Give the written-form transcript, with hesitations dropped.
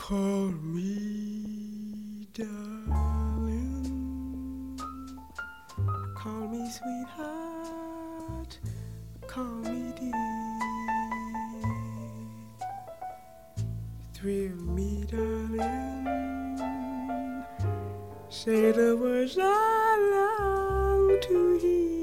Call me darling, call me sweetheart, call me dear. Thrill me darling, say the words I long to hear.